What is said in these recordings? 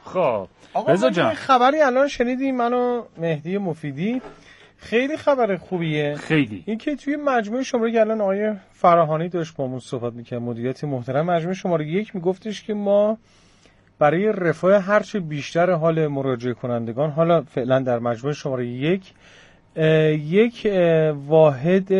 خب رضا جان خبری الان شنیدیم منو مهدی مفیدی، خیلی خبر خوبیه. خیلی این که توی مجموعه شماره که الان آقای فراهانی داشت با همون صحبت می‌کرد، مدیریت محترم مجموعه شماره 1 میگفتش که ما برای رفاه هرچه بیشتر حال مراجعه کنندگان، حالا فعلا در مجموعه شماره 1 واحد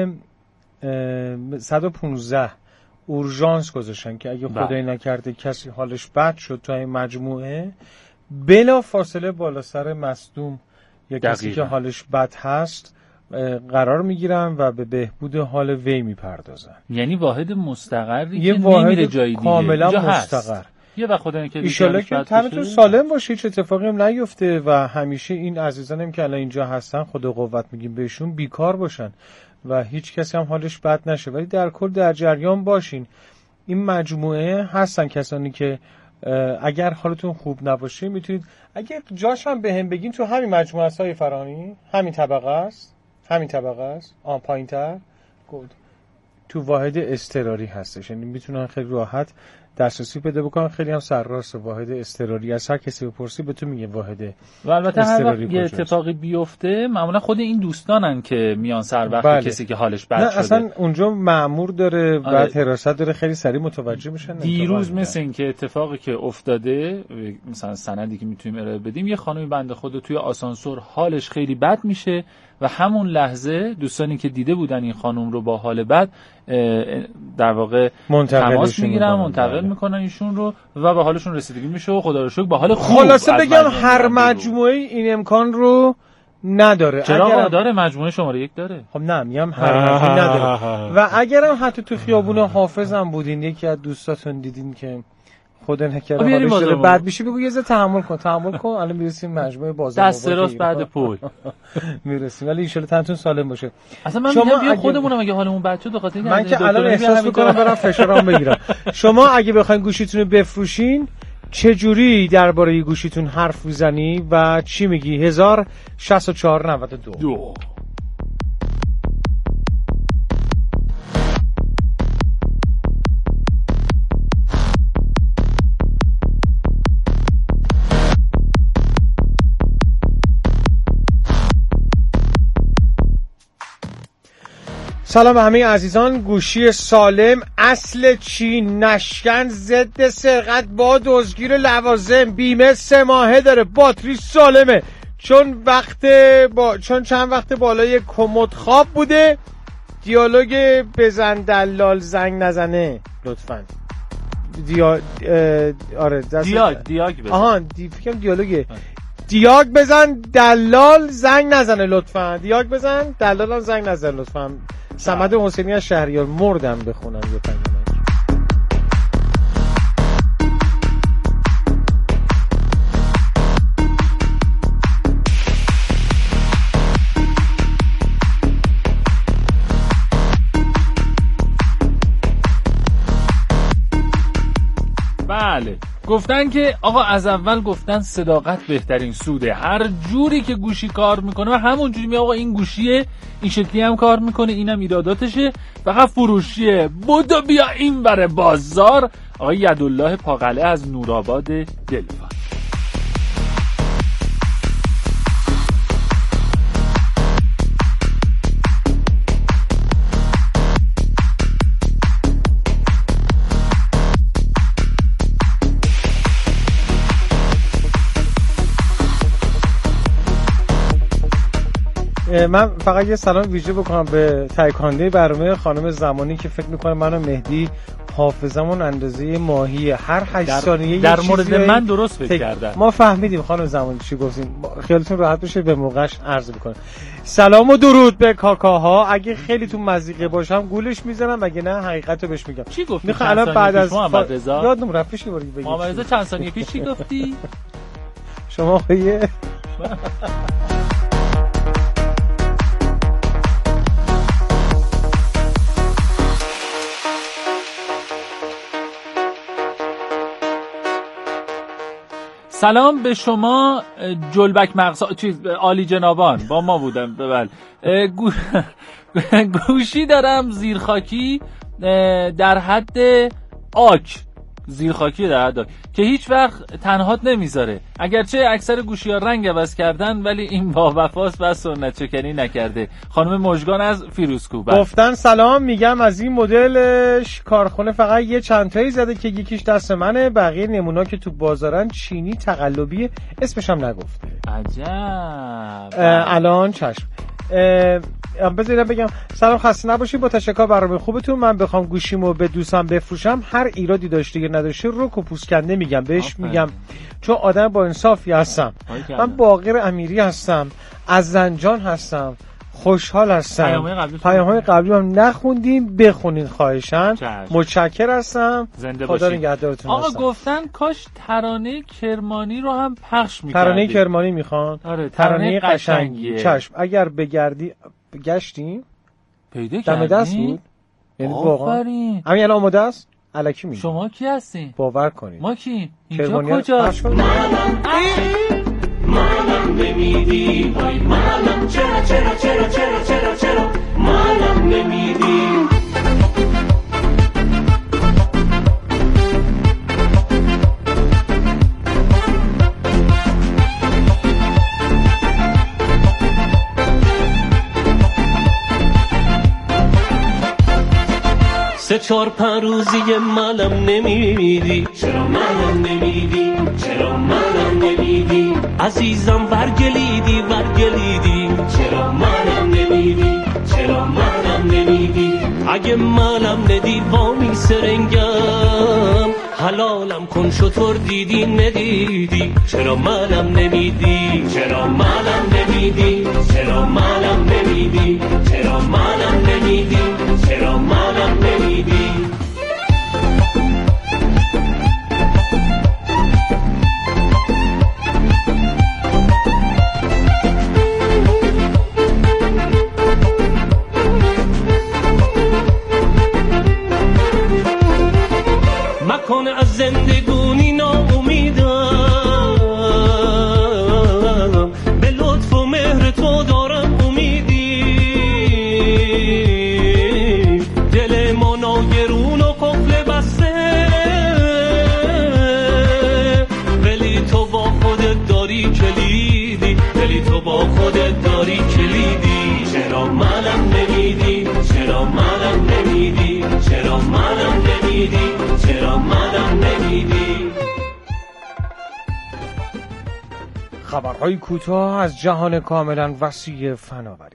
115 اورژانس گذاشتن که اگه خدای نکرده کسی حالش بد شد تو این مجموعه، بلا فاصله بالا سر مصدوم یا کسی که حالش بد هست قرار میگیرن و به بهبود حال وی میپردازن. یعنی واحد مستقری که نمیره جای دیگه، کاملا مستقر. یه وقت خدا نکرده ایشالله که تنتون سالم باشه، هیچ اتفاقی هم نیفته و همیشه این عزیزانم که الان اینجا هستن خدا قوت میگیم بهشون، بیکار باشن و هیچ کسی هم حالش بد نشه، ولی در کل در جریان باشین. این مجموعه هستن کسانی که اگر حالتون خوب نباشه میتونید، اگر جاش هم بهم بگین تو همین مجموعه های فرانی، همین طبقه است پایین‌تر تو واحد اضطراری هستش، یعنی میتونن خیلی راحت دسترسی پیدا بکنن. خیلی هم سرراست واحد اضطراری، از هر کسی بپرسی به تو میگه واحد. و البته هر وقت یه اتفاقی بیفته معمولا خود این دوستانن که میان سر وقت کسی که حالش بد شده. اصلا اونجا مأمور داره و حراست داره، خیلی سریع متوجه میشن. دیروز مثل این که اتفاقی که افتاده، مثلا سندی که میتونیم ارائه بدیم، یه خانمی بنده خدا توی آسانسور حالش خیلی بد میشه و همون لحظه دوستانی که دیده بودن این خانم رو با حال بد در واقع تماس میگیرن، منتقل میکنن ایشون رو و به حالشون رسیدگی میشه و خدا رو شکر با حال خوب. خلاصه بگم هر مجموعه این امکان رو نداره. چرا داره؟ مجموعه شماره 1 داره. خب نه میگم هر مجموعه نداره. و اگرم حتی تو خیابون حافظ هم بودین، یکی از دوستاتون دیدین که خدا نکرده حالش داره بد میشه، بگو یه ذره تحمل کن الان میرسیم مجموعه بازار دست راست بعد پول میرسیم، ولی ان شاء الله تنتون سالم باشه. اصلا من میگم بیا خودمونم اگه حالمون بد شد بخاطر من که الان احساس میکنم برام فشارام بگیرم. شما اگه بخواید گوشیتون رو بفروشین چه جوری درباره گوشیتون حرف میزنی و چی میگی؟ 106492. سلام به همه عزیزان. گوشی سالم، اصل چین، نشکن، ضد سرقت، با دزدگیر لوازم، بیمه 3 ماهه داره، باتری سالمه، چون چند وقت بالای کمد خواب بوده. دیالوگ بزن دلال زنگ نزنه لطفاً. دیاگ بزن. فکرم دیالوگه. دیاگ بزن دلال زنگ نزنه لطفاً. دیاگ بزن دلال زنگ نزنه لطفاً. صمد حسینی از شهریار. مردم بخونم یه پیامک. بله گفتن که آقا از اول گفتن صداقت بهترین سوده. هر جوری که گوشی کار میکنه و همون جوری آقا این گوشیه، این شکلی هم کار میکنه، اینم ایراداتشه، فقط فروشیه. بودو بیا این بره بازار. آقا یدالله پاقله از نورآباد دلفا. من فقط یه سلام ویژه بکنم به تهیه کننده برنامه خانم زمانی که فکر میکنه من و مهدی حافظمون اندازه ماهی، هر 8 ثانیه در مورد من درست فکر کردم. ما فهمیدیم خانم زمانی چی گفتین، خیالتون راحت بشه به موقعش عرض میکنم. سلام و درود به کاکاها. اگه خیلی تو مزیقه باشم گولش میزنم، اگه نه حقیقتو بهش میگم. چی گفتی؟ میخوام الان بعد از محمد رضا یادم رفتش بگی محمد رضا چند ثانیه پیش چی گفتی؟ شما آقای سلام به شما جلبک مغزا عالی جنابان با ما بودم. بله گوشی دارم زیرخاکی در حد آک زیرخاکی در حد که هیچ وقت تنهات نمیذاره. اگرچه اکثر گوشی‌ها رنگ عوض کردن ولی این با وفاست و سنت شکنی نکرده. خانم مژگان از فیروزکوه گفتن سلام، میگم از این مدلش کارخونه فقط یه چند تایی زده که یکیش دست منه، بقیه نمونا که تو بازارن چینی تقلبی، اسمش هم نگفته. عجب. الان چشم. بذارید بگم سلام، خسته نباشید، با تشکر برنامه خوبتون. من بخوام گوشیمو به دوستم بفروشم، هر ایرادی داشته یا نداشته رک و پوست کنده میگم بهش، میگم چون آدم با انصافی هستم. من باقر امیری هستم، از زنجان هستم، خوشحال هستم. پیام‌های قبلی هم نخوندیم، بخونید خواهشاً. متشکر هستم، خدا نگهدارتون. آقا گفتن کاش ترانه کرمانی رو هم پخش می‌کردید. ترانه کرمانی میخوان؟ آره، ترانه قشنگیه. چشم، اگر بگردی گشتیم پیدا کردیم. دم دست بود. یعنی واقعا همین الان آماده است. الکی میگم. شما کی هستین؟ باور کنید. ما کی؟ اینجا کجاست؟ منم نمیدی، وای منم، چرا چرا چرا چرا چرا چرا منم نمیدی. سه چار پنج روزی منم نمیدی، چرا منم نمیدی، چرا منم نمیدی. عزیزم ورگلیدی ورگلیدی، چرا منم نمیدی، چرا منم نمیدی. اگه منم ندی وامی سرنگم، حلالم کن شطور دیدی ندیدی. چرا منم نمیدی، چرا منم نمیدی، چرا منم نمیدی، چرا منم نمیدی، چرا منم نمیدی. مکن از زندگانی ناامیدم، به لطف و مهر تو دارم امیدی. دل ما ناگرون و قفل بسته، ولی تو با خودت داری کلیدی، ولی تو با خودت داری کلیدی. چرا منم نمیدی، چرا منم نمیدی، چرا منم نمیدی، چرا منم نمیدی. خبرهای کوتاه از جهان کاملا وسیع فناوری.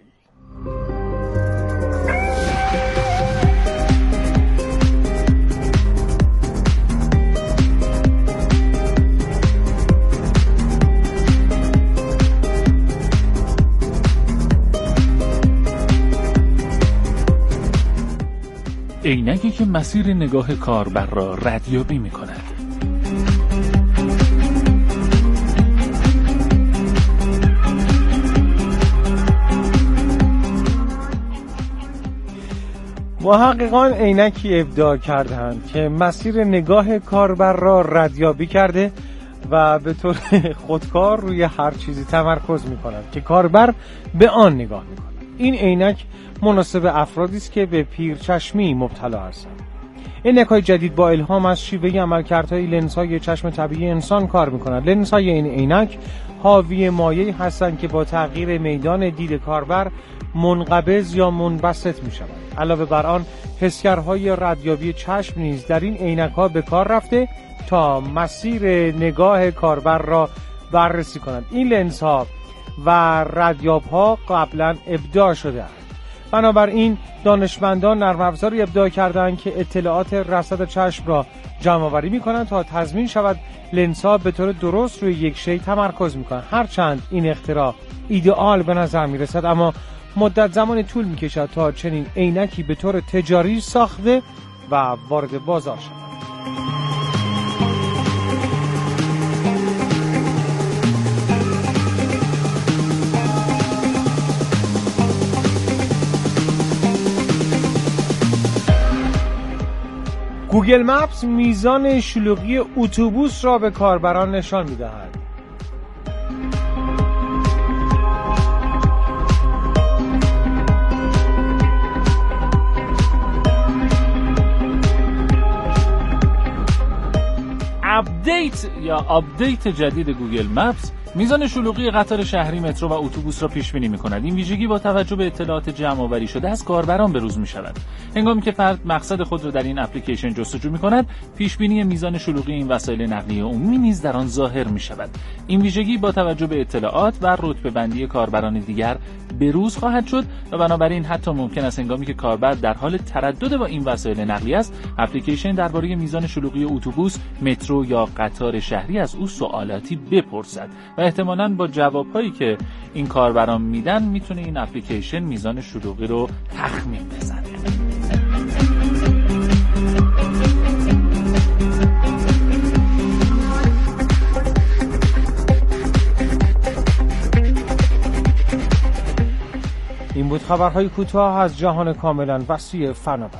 عینکی که مسیر نگاه کاربر را ردیابی می‌کند. محققان عینکی ابداع کردند که مسیر نگاه کاربر را ردیابی کرده و به طور خودکار روی هر چیزی تمرکز می‌کند که کاربر به آن نگاه می‌کند. این عینک مناسب افرادی است که به پیرچشمی مبتلا هستند. عینک‌های جدید با الهام از شیوه عملکردهای لنزهای چشم طبیعی انسان کار می‌کنند. لنزهای این عینک حاوی مایعی هستند که با تغییر میدان دید کاربر منقبض یا منبسط می‌شوند. علاوه بر آن حسگرهای ردیابی چشم نیز در این عینک‌ها به کار رفته تا مسیر نگاه کاربر را بررسی کنند. این لنزها و ردیاب‌ها قبلا ابداع شده است. بنابراین دانشمندان نرم افزاری ابداع کردند که اطلاعات رصد چشم را جمع‌آوری می‌کنند تا تضمین شود لنزها به طور درست روی یک شی تمرکز می‌کنند. هرچند این اختراع ایدئال به نظر می‌رسد، اما مدت زمان طول می‌کشد تا چنین عینکی به طور تجاری ساخته و وارد بازار شود. گوگل مپس میزان شلوغی اتوبوس را به کاربران نشان می‌دهد. آپدیت جدید گوگل مپس میزان شلوغی قطار شهری، مترو و اتوبوس را پیش بینی می‌کند. این ویژگی با توجه به اطلاعات جمع‌آوری شده از کاربران بروز می‌شود. هنگامی که فرد مقصد خود را در این اپلیکیشن جستجو می‌کند، پیش بینی میزان شلوغی این وسایل نقلیه عمومی نیز در آن ظاهر می‌شود. این ویژگی با توجه به اطلاعات و رتبه‌بندی کاربران دیگر بروز خواهد شد و بنابراین حتی ممکن است هنگامی که کاربر در حال تردد با این وسایل نقلیه است، اپلیکیشن درباره میزان شلوغی اتوبوس، مترو یا قطار شهری از او سوالاتی بپرسد و احتمالاً با جوابهایی که این کاربران میدن میتونه این اپلیکیشن میزان شلوغی رو تخمین بزنه. این بود خبرهای کوتاه از جهان کاملا وسیع فناوری.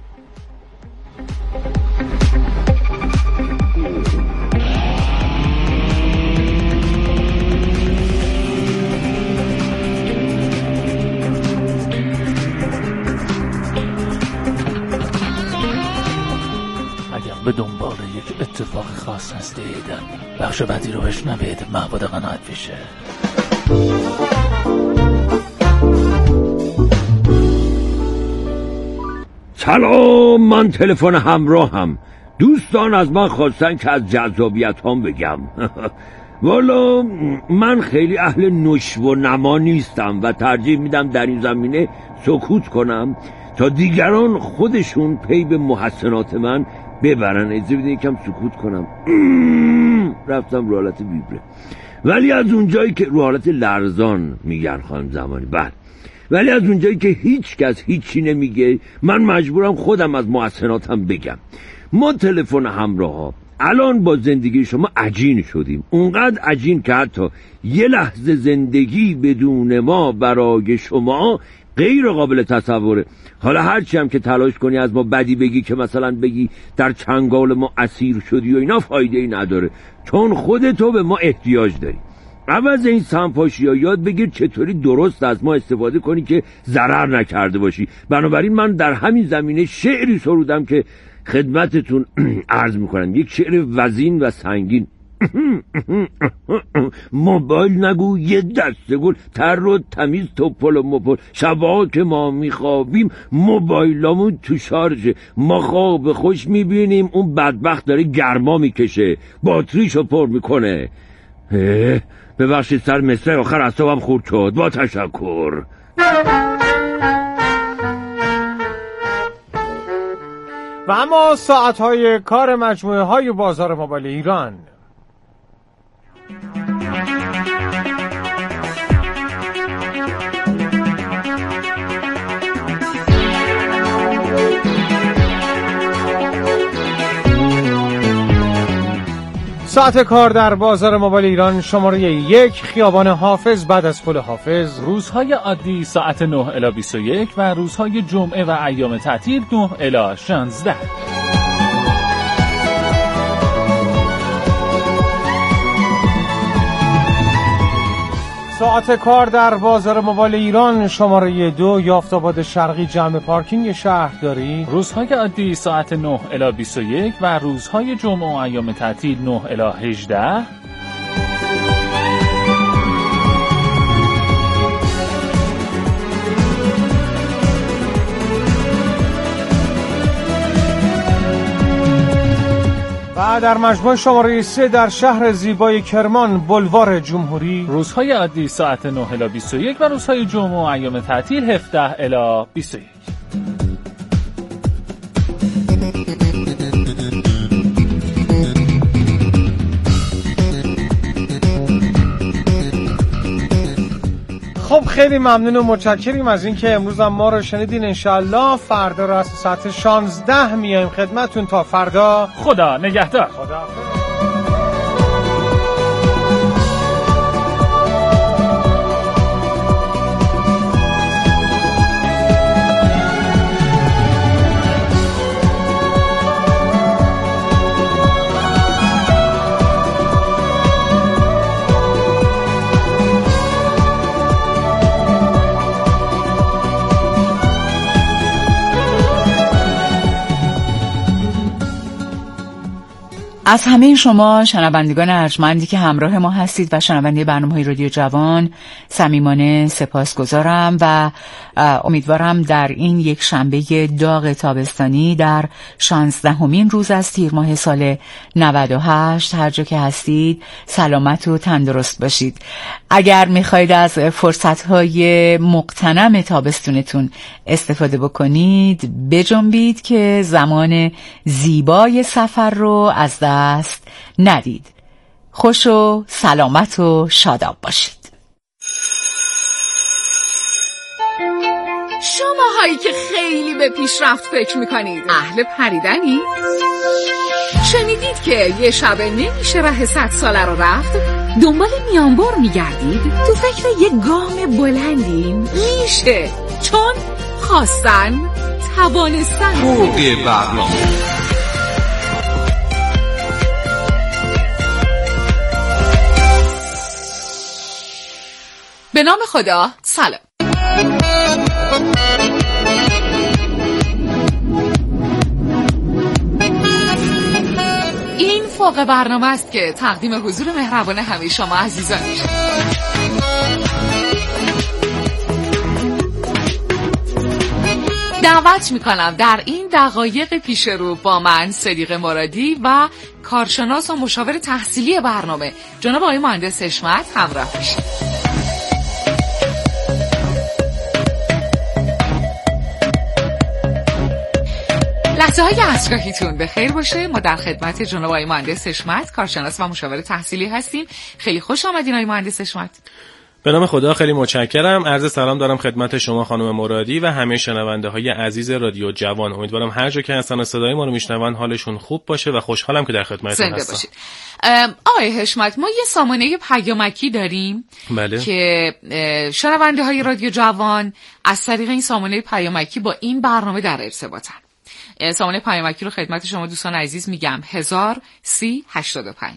اگر به دنبال یک اتفاق خاص هستید، بخش بعدی رو بشنوید. محمود قناعت پیشه. سلام، من تلفن همراهم. دوستان از من خواستن که از جذابیت هم بگم. والا من خیلی اهل نشو و نما نیستم و ترجیح میدم در این زمینه سکوت کنم تا دیگران خودشون پی به محسنات من ببرن. اجازه بدین یکم سکوت کنم. رفتم رو حالت ویبره، ولی از اونجایی که رو حالت لرزان میگن خانم زمانی، بعد ولی از اونجایی که هیچ کس هیچی نمیگه، من مجبورم خودم از محسناتم بگم. ما تلفن همراه ها الان با زندگی شما عجین شدیم، اونقدر عجین که حتی یه لحظه زندگی بدون ما برای شما غیر قابل تصوره. حالا هرچی هم که تلاش کنی از ما بدی بگی، که مثلا بگی در چنگال ما اسیر شدی و اینا، فایده ای نداره، چون خودتو به ما احتیاج داری. عوض این سمپاشی ها یاد بگیر چطوری درست از ما استفاده کنی که ضرر نکرده باشی. بنابراین من در همین زمینه شعری سرودم که خدمتتون عرض میکنم، یک شعر وزین و سنگین. موبایل نگو یه دسته گل، تر و تمیز توپل و مپل، شبا که ما میخوابیم موبایلامون تو شارژه، ما خواب خوش میبینیم اون بدبخت داره گرما میکشه، باتریشو پر میکنه. ببخشید سر مصرع آخر اعصابم خورد شد. با تشکر. و اما ساعتهای کار مجموعه های بازار موبایل ایران. ساعت کار در بازار موبایل ایران شماره 1 خیابان حافظ بعد از پل حافظ. روزهای عادی ساعت 9 الی 21 و روزهای جمعه و ایام تعطیل 9 الی 16. ساعت کار در بازار موبایل ایران شماره 2 یافت‌آباد شرقی جمع پارکینگ شهرداری. روزهای عادی ساعت 9 الی 21 و روزهای جمعه و ایام تعطیل 9 الی 18. و در مجموع شماره 3 در شهر زیبای کرمان بلوار جمهوری. روزهای عادی ساعت 9 الی 21 و روزهای جمعه و ایام تعطیل 17 الی 21. خب خیلی ممنون و متشکریم از اینکه امروز هم ما رو شنیدین. انشالله فردا را از ساعت 16 میایم خدمتتون. تا فردا خدا نگهدار. خدا. از همه شما شنوندگان ارجمندی که همراه ما هستید و شنونده برنامه‌های رادیو جوان صمیمانه سپاسگزارم و امیدوارم در این یک شنبه داغ تابستانی در 16مین روز از تیر ماه سال 98 هر جا که هستید سلامت و تندرست باشید. اگر میخواید از فرصت‌های مغتنم تابستونتون استفاده بکنید بجنبید که زمان زیبای سفر رو از دست ندید. خوش و سلامت و شاداب باشید. شماهایی که خیلی به پیشرفت فکر میکنید اهل پریدنی؟ شنیدید که یه شب نمیشه راه 100 ساله رو رفت؟ دنبال میانبر میگردید؟ تو فکر یه گام بلندین؟ میشه، چون خواستن توانستن. فوق برنامه به نام خدا. سلام. این فوق برنامه است که تقدیم حضور مهربان همه شما عزیزان میشه. دعوت میکنم در این دقایق پیش رو با من صدیق مرادی و کارشناس و مشاور تحصیلی برنامه جناب آقای مهندس حشمت همراه باشید. لحظه های عصرگاهیتون به خیر باشه. ما در خدمت جناب آقای مهندس حشمت کارشناس و مشاور تحصیلی هستیم. خیلی خوش آمدین آقای مهندس حشمت. به نام خدا خیلی متشکرم. عرض سلام دارم خدمت شما خانم مرادی و همه شنونده های عزیز رادیو جوان. امیدوارم هر جا که هستن و صدای ما رو میشنون حالشون خوب باشه و خوشحالم که در خدمتتون هستم. آقای حشمت، ما یه سامانه پیامکی داریم بله. که شنونده های رادیو جوان از طریق این سامانه پیامکی با این برنامه در ارتباطن. سامانه پیامکی رو خدمت شما دوستان عزیز میگم 103085.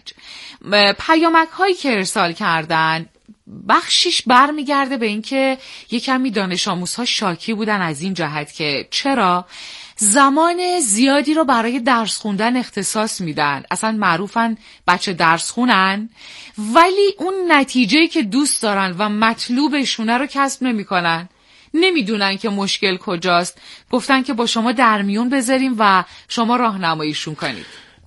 پیامک هایی که ارسال کردن بخشیش برمیگرده به اینکه یه کمی دانش آموزها شاکی بودن از این جهت که چرا زمان زیادی رو برای درس خوندن اختصاص میدن، اصلا معروفن بچه درس خونن، ولی اون نتیجه‌ای که دوست دارن و مطلوبشونه رو کسب نمی‌کنن. نمیدونن که مشکل کجاست. گفتن که با شما در میون بذاریم و شما راهنماییشون کنید.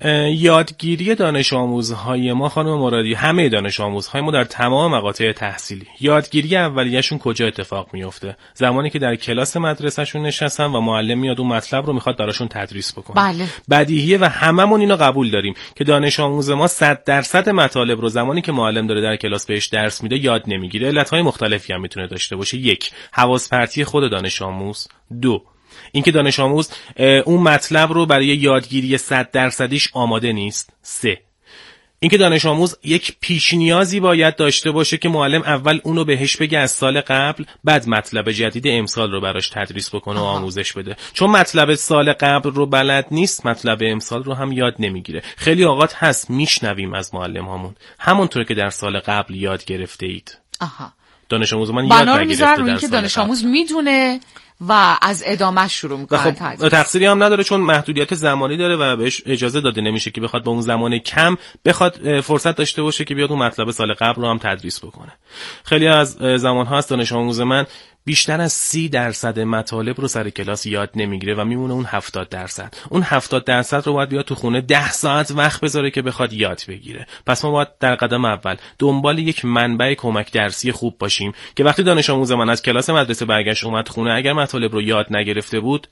یادگیری دانش آموزهای ما خانم مرادی، همه دانش آموزهای ما در تمام مقاطع تحصیلی، یادگیری اولیه‌شون کجا اتفاق میفته؟ زمانی که در کلاس مدرسه‌شون نشستن و معلم میاد اون مطلب رو میخواد براشون تدریس بکنه. بله. بدیهیه و هممون اینو قبول داریم که دانش آموز ما 100% مطالب رو زمانی که معلم داره در کلاس بهش درس میده یاد نمیگیره. علت‌های مختلفی هم میتونه داشته باشه. 1. حواس پرتی خود دانش آموز. 2. اینکه دانش آموز اون مطلب رو برای یادگیری 100%ش آماده نیست. 3. اینکه دانش آموز یک پیش نیازی باید داشته باشه که معلم اول اونو بهش بگه از سال قبل، بعد مطلب جدید امسال رو براش تدریس بکنه و آموزش بده. چون مطلب سال قبل رو بلد نیست، مطلب امسال رو هم یاد نمیگیره. خیلی اوقات هست میشنویم از معلم هامون همونطور که در سال قبل یاد گرفته اید. دانش آموز من یاد نگرفته در سال دانش آموز میدونه و از ادامه شروع میکنه. خب تقصیری هم نداره چون محدودیت زمانی داره و بهش اجازه داده نمیشه که بخواد با اون زمان کم بخواد فرصت داشته باشه که بیاد اون مطلب سال قبل رو هم تدریس بکنه. خیلی از زمان‌ها هست دانش آموز من بیشتر از 30% مطالب رو سر کلاس یاد نمیگیره و میمونه اون 70%. اون 70% رو باید بیاد تو خونه 10 ساعت وقت بذاره که بخواد یاد بگیره. پس ما باید در قدم اول دنبال یک منبع کمک درسی خوب باشیم که وقتی دانش آموز من از کلاس مدرسه برگشت اومد خونه، اگر مطالب رو یاد نگرفته بود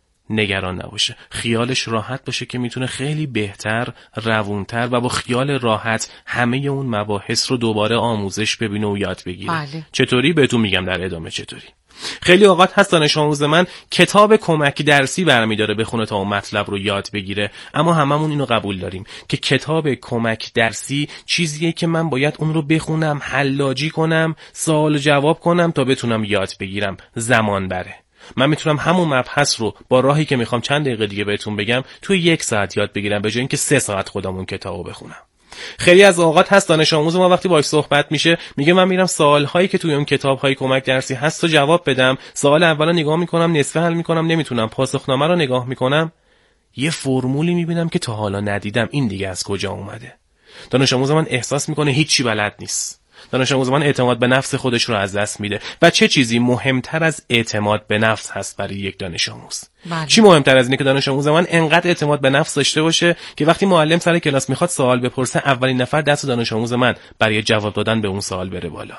نگران نباشه، خیالش راحت باشه که میتونه خیلی بهتر، روونتر و با خیال راحت همه اون مباحث رو دوباره آموزش ببینه و یاد بگیره. بله. چطوری؟ بهتون میگم در ادامه چطوری. خیلی اوقات هست دانش آموز من کتاب کمک درسی برمی‌داره بخونه تا اون مطلب رو یاد بگیره، اما هممون اینو قبول داریم که کتاب کمک درسی چیزیه که من باید اون رو بخونم، حلاجی کنم، سوال جواب کنم تا بتونم یاد بگیرم. زمان بره. من میتونم همون مبحث رو با راهی که میخوام چند دقیقه دیگه بهتون بگم توی 1 ساعت یاد بگیرم به جای اینکه 3 ساعت خودمون کتابو بخونم. خیلی از اوقات هست دانش آموز ما وقتی باهاش صحبت میشه میگه من میرم سوال‌هایی که توی اون کتاب‌های کمک درسی هست رو جواب بدم. سوال اولو نگاه میکنم، نصفه حل میکنم، نمیتونم. پاسخنامه رو نگاه میکنم، یه فرمولی میبینم که تا حالا ندیدم، این دیگه از کجا اومده؟ دانش آموز من احساس میکنه هیچی بلد نیست. دانش آموز من اعتماد به نفس خودش رو از دست میده. و چه چیزی مهمتر از اعتماد به نفس هست برای یک دانش آموز؟ چی مهمتر از اینه که دانش آموز من انقدر اعتماد به نفس داشته باشه که وقتی معلم سر کلاس میخواد سوال بپرسه، اولین نفر دست دانش آموز من برای جواب دادن به اون سوال بره بالا.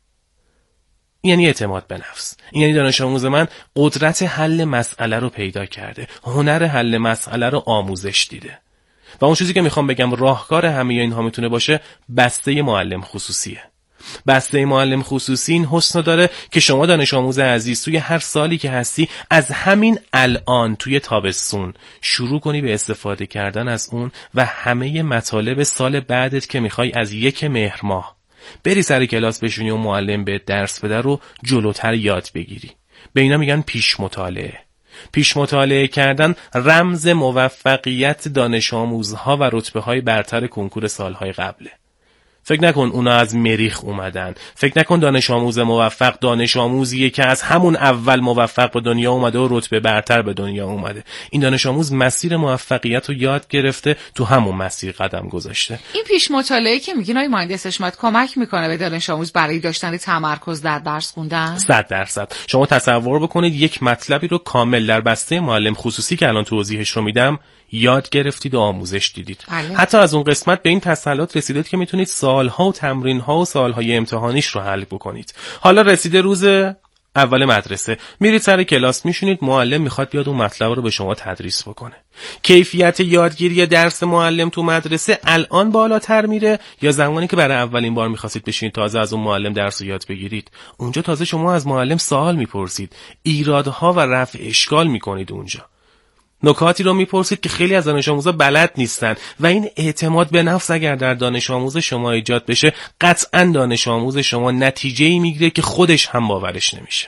یعنی اعتماد به نفس. یعنی دانش آموز من قدرت حل مسئله رو پیدا کرده، هنر حل مسئله رو آموزش دیده. و اون چیزی که میخوام بگم راهکار همه اینها میتونه باشه بسته معلم خصوصیه. بسته معلم خصوصی این حسن داره که شما دانش آموز عزیز توی هر سالی که هستی از همین الان توی تابستون شروع کنی به استفاده کردن از اون و همه مطالب سال بعدت که میخوای از 1 مهر ماه بری سر کلاس بشونی و معلم به درس بده رو جلوتر یاد بگیری. به اینا میگن پیش مطالعه. پیش مطالعه کردن رمز موفقیت دانش آموزها و رتبه های برتر کنکور سالهای قبله. فکر نکن اونا از مریخ اومدن. فکر نکن دانش آموز موفق دانش آموزیه که از همون اول موفق به دنیا اومده و رتبه برتر به دنیا اومده. این دانش آموز مسیر موفقیت رو یاد گرفته، تو همون مسیر قدم گذاشته. این پیش مطالعه که میگین آقای مهندس حشمت کمک میکنه به دانش آموز برای داشتن تمرکز در درس خوندن؟ 100%. شما تصور بکنید یک مطلبی رو کامل در بسته معلم خصوصی که الان توضیحش رو میدم یاد گرفتید و آموزش دیدید. حتی از اون قسمت به این تسلط رسیدید که میتونید سالها و تمرینها و سالهای امتحانیش رو حل بکنید. حالا رسیده روز اول مدرسه، میرید سر کلاس میشونید، معلم میخواد بیاد اون مطلب رو به شما تدریس بکنه. کیفیت یادگیری درس معلم تو مدرسه الان بالاتر میره یا زمانی که برای اولین بار میخواستید بشینید تازه از اون معلم درس رو یاد بگیرید؟ اونجا تازه شما از معلم سوال میپرسید، ایرادها و رفع اشکال میکنید، اونجا نکاتی رو میپرسید که خیلی از دانش آموزا بلد نیستن و این اعتماد به نفس اگر در دانش آموز شما ایجاد بشه، قطعاً دانش آموز شما نتیجه‌ای میگیره که خودش هم باورش نمیشه.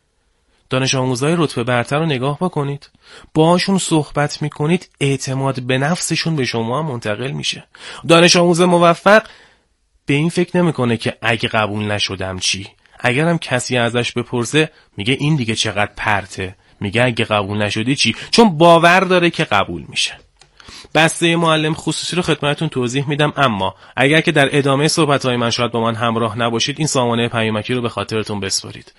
دانش آموزای رتبه برتر رو نگاه بکنید، باهاشون صحبت میکنید، اعتماد به نفسشون به شما منتقل میشه. دانش آموز موفق به این فکر نمیکنه که اگه قبول نشدم چی؟ اگرم کسی ازش بپرسه میگه این دیگه چقدر پرته، میگه اگه قبول نشدی چی؟ چون باور داره که قبول میشه. بسته معلم خصوصی رو خدمتتون توضیح میدم، اما اگر که در ادامه صحبت‌های من شاید با من همراه نباشید، این سامانه پیامکی رو به خاطرتون بسپارید.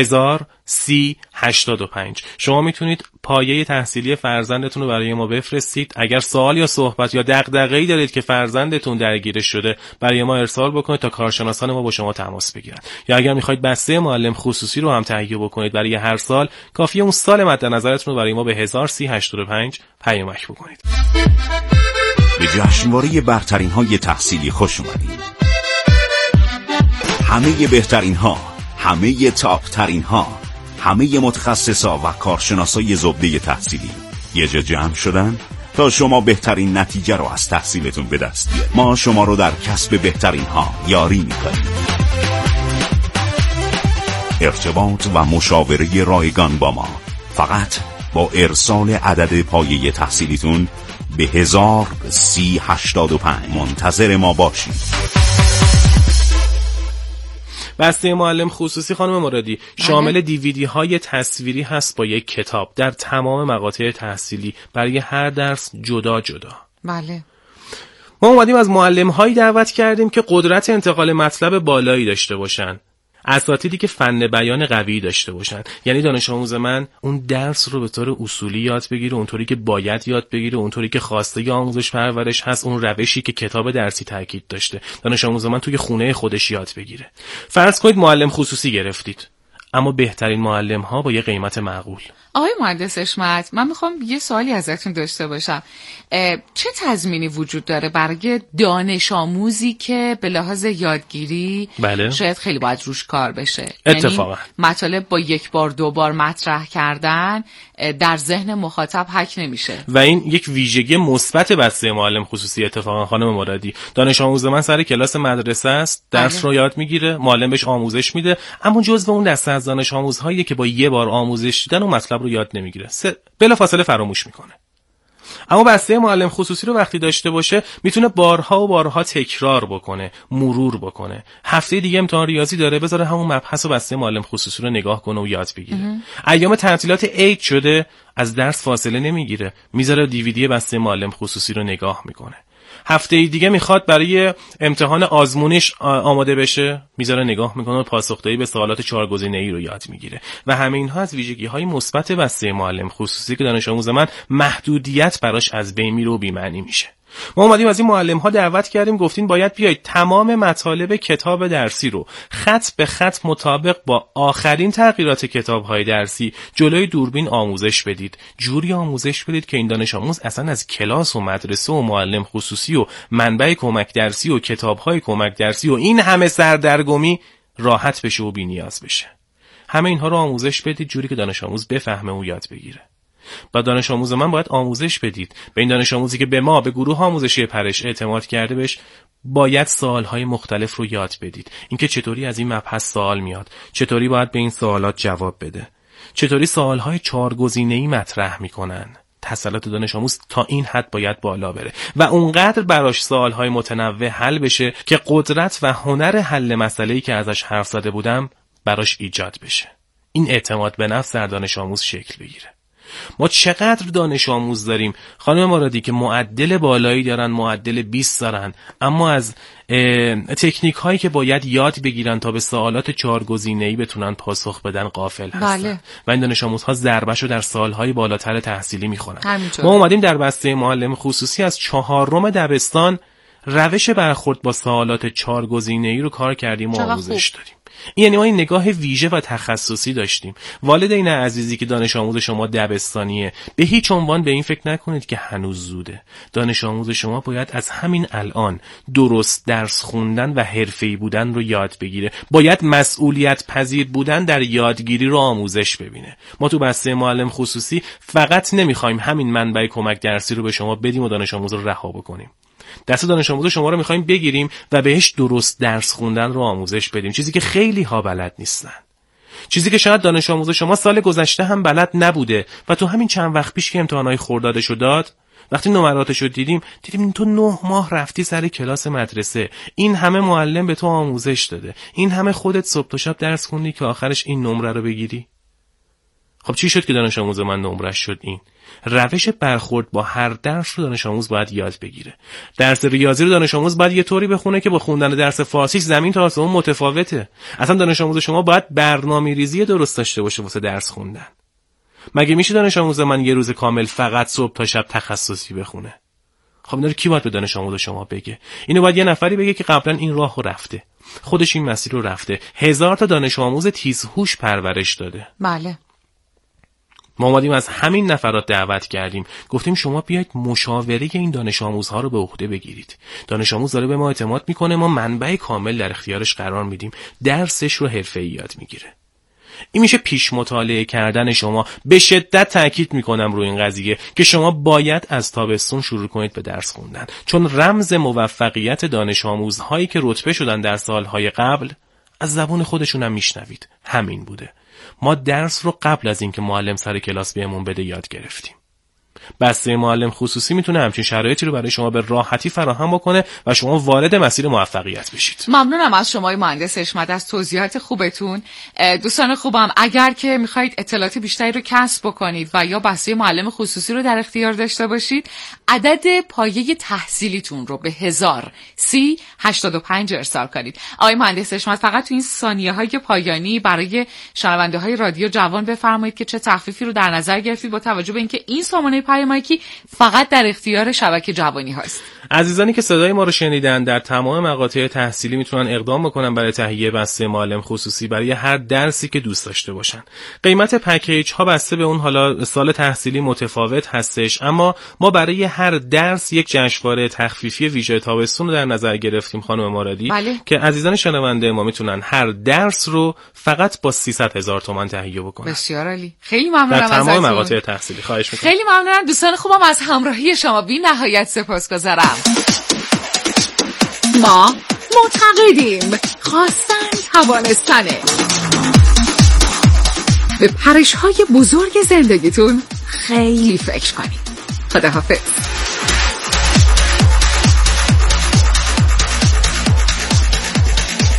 103085. شما میتونید پایه تحصیلی فرزندتون رو برای ما بفرستید. اگر سوال یا صحبت یا دغدغه‌ای دارید که فرزندتون درگیرش شده، برای ما ارسال بکنید تا کارشناسان ما با شما تماس بگیرن. یا اگر میخواید بسته معلم خصوصی رو هم تهیه بکنید برای هر سال، کافیه اون سال مد نظرتون رو برای ما به 103085 پیامک بکنید. به جشنواره برترین های تحصیلی خوش اومدید. همه بهترین ها، همه تاپ ترین ها، همه متخصصا و کارشناسای زبده تحصیلی یه جا جمع شدن تا شما بهترین نتیجه رو از تحصیلتون به دست بیارید. ما شما رو در کسب بهترین ها یاری میکنیم. ارتباط و مشاوره رایگان با ما فقط با ارسال عدد پایه تحصیلیتون به 103085 منتظر ما باشید. بسته معلم خصوصی خانم مرادی شامل دیویدی های تصویری هست با یک کتاب در تمام مقاطع تحصیلی برای هر درس جدا جدا. بله. ما اومدیم از معلم هایی دعوت کردیم که قدرت انتقال مطلب بالایی داشته باشن، اساتیدی که فن بیان قوی داشته باشن. یعنی دانش آموز من اون درس رو به طور اصولی یاد بگیره، اونطوری که باید یاد بگیره، اونطوری که خواسته آموزش پرورش هست، اون روشی که کتاب درسی تاکید داشته. دانش آموز من توی خونه خودش یاد بگیره. فرض کنید معلم خصوصی گرفتید، اما بهترین معلم ها با یه قیمت معقول. آقای مهندس حشمت، من میخوام یه سوالی ازتون داشته باشم. چه تضمینی وجود داره برای دانش آموزی که به لحاظ یادگیری بله. شاید خیلی باید روش کار بشه؟ اتفاقا یعنی مطالب با یک بار دو بار مطرح کردن در ذهن مخاطب حک نمیشه و این یک ویژگی مثبت بسته معلم خصوصی. اتفاقا خانم مرادی، دانش آموز من سر کلاس مدرسه است، درس رو یاد میگیره، معلم بهش آموزش میده، اما جزو اون دسته از دانش آموزهایی که با یه بار آموزش دیدن و مطلب رو یاد نمیگیره، بلافاصله فراموش میکنه. اما بسته معلم خصوصی رو وقتی داشته باشه میتونه بارها و بارها تکرار بکنه، مرور بکنه. هفته دیگه امتحان ریاضی داره، بذاره همون مبحث و بسته معلم خصوصی رو نگاه کنه و یاد بگیره. ایام تعطیلات عید شده، از درس فاصله نمیگیره، میذاره دیویدی بسته معلم خصوصی رو نگاه میکنه. هفته دیگه میخواد برای امتحان آزمونش آماده بشه، میذاره نگاه میکنه و پاسخگویی به سوالات 4 گزینه‌ای رو یاد میگیره. و همه اینها از ویژگی‌های مثبت بسته معلم خصوصی که دانش آموز من محدودیت براش از بین میره و بی‌معنی میشه. ما اومدیم از این معلم‌ها دعوت کردیم، گفتین باید بیایید تمام مطالب کتاب درسی رو خط به خط مطابق با آخرین تغییرات کتاب‌های درسی جلوی دوربین آموزش بدید. جوری آموزش بدید که این دانش آموز اصلا از کلاس و مدرسه و معلم خصوصی و منبع کمک درسی و کتاب‌های کمک درسی و این همه سردرگمی راحت بشه و بی‌نیاز بشه. همه اینها رو آموزش بدید جوری که دانش آموز بفهمه و یاد بگیره. با دانش آموز من باید آموزش بدید. به این دانش آموزی که به ما، به گروه آموزشی پرش اعتماد کرده، بهش باید سوالهای مختلف رو یاد بدید. اینکه چطوری از این مبحث سوال میاد، چطوری باید به این سوالات جواب بده، چطوری سوالهای 4 گزینه‌ای مطرح میکنن. تسلط دانش آموز تا این حد باید بالا بره و اونقدر براش سوالهای متنوع حل بشه که قدرت و هنر حل مسئله‌ای که ازش حرف زده بودم براش ایجاد بشه. این اعتماد به نفس در دانش آموز شکل بگیره. ما چقدر دانش آموز داریم خانم مرادی که معدل بالایی دارن، معدل 20 دارن، اما از تکنیک هایی که باید یاد بگیرن تا به سوالات 4 گزینه‌ای بتونن پاسخ بدن غافل هستن. بله. و این دانش آموزها ضربه‌شو در سالهای بالاتر تحصیلی میخونن. ما اومدیم در بسته معلم خصوصی از 4م دبستان روش برخورد با سوالات 4 گزینه‌ای رو کار کردیم و آموزش دادیم. یعنی ما این نگاه ویژه و تخصصی داشتیم. والدین عزیزی که دانش آموز شما دبستانیه، به هیچ عنوان به این فکر نکنید که هنوز زوده. دانش آموز شما باید از همین الان درست درس خوندن و حرفه‌ای بودن رو یاد بگیره. باید مسئولیت پذیر بودن در یادگیری رو آموزش ببینه. ما تو بسته معلم خصوصی فقط نمیخوایم همین منبع کمک درسی رو به شما بدیم و دانش آموز رو رها بکنیم. دست دانش آموز شما رو می‌خوایم بگیریم و بهش درست درس خوندن رو آموزش بدیم، چیزی که خیلی ها بلد نیستن، چیزی که شاید دانش آموز شما سال گذشته هم بلد نبوده و تو همین چند وقت پیش که امتحانات خردادشو داد، وقتی نمراتشو دیدیم تو 9 ماه رفتی سر کلاس مدرسه، این همه معلم به تو آموزش داده، این همه خودت صبح تا شب درس خوندی که آخرش این نمره رو بگیری. خب چی شد که دانش آموز من نمرش شد این؟ روش برخورد با هر درس رو دانش آموز باید یاد بگیره. درس ریاضی رو دانش آموز باید یه طوری بخونه که با خوندن درس فارسیش زمین تا آسمون متفاوته. اصلا دانش آموز شما باید برنامه‌ریزی درست داشته باشه واسه درس خوندن. مگه میشه دانش آموز من یه روز کامل فقط صبح تا شب تخصصی بخونه؟ خب اینا رو کی باید به دانش آموز شما بگه؟ اینو باید یه نفری بگه که قبلا این راهو رفته، خودش این مسیر رو رفته، 1000 تا دانش آموز تیزهوش پرورش داده. بله. ما اومدیم از همین نفرات دعوت کردیم، گفتیم شما بیایید مشاوره این دانش آموزها رو به عهده بگیرید. دانش آموز داره به ما اعتماد میکنه، ما منبع کامل در اختیارش قرار میدیم، درسش رو حرفه‌ای یاد میگیره. این میشه پیش مطالعه کردن شما. به شدت تاکید میکنم روی این قضیه که شما باید از تابستون شروع کنید به درس خوندن، چون رمز موفقیت دانش آموزهایی که رتبه شدن در سالهای قبل از زبون خودشون هم میشنوید، همین بوده. ما درس رو قبل از اینکه معلم سر کلاس بهمون بده یاد گرفتیم. بسته معلم خصوصی میتونه همچین شرایطی رو برای شما به راحتی فراهم بکنه و شما وارد مسیر موفقیت بشید. ممنونم از شما مهندس حشمت از توضیحات خوبتون. دوستان خوبم، اگر که میخواید اطلاعات بیشتری رو کسب بکنید و یا بسته معلم خصوصی رو در اختیار داشته باشید، عدد پایه تحصیلیتون رو به 103085 ارسال کنید. آقای مهندس حشمت، فقط تو این ثانیه‌های پایانی برای شنونده‌های رادیو جوان بفرمایید که چه تخفیفی رو در نظر گرفتید با توجه به اینکه این سامانه پیامکی فقط در اختیار شبکه جوانی هست. عزیزانی که صدای ما رو شنیدن در تمام مقاطع تحصیلی میتونن اقدام بکنن برای تهیه بسته معلم خصوصی برای هر درسی که دوست داشته باشن. قیمت پکیج ها بسته به اون حالا سال تحصیلی متفاوت هستش، اما ما برای هر درس یک جشنواره تخفیفی ویژه تابستون رو در نظر گرفتیم خانم مرادی. بله. که عزیزان شنونده ما میتونن هر درس رو فقط با 300,000 تومان تهیه بکنن. بسیار عالی. خیلی ممنونم ازتون. در تمام مقاطع تحصیلی. خواهش می‌کنم. خیلی ممنونم دوستان خوبم از همراهی شما، بی نهایت سپاسگزارم. ما معتقدیم خواستن توانستنه. به پرش‌های بزرگ زندگیتون خیلی فکر کنید. خداحافظ.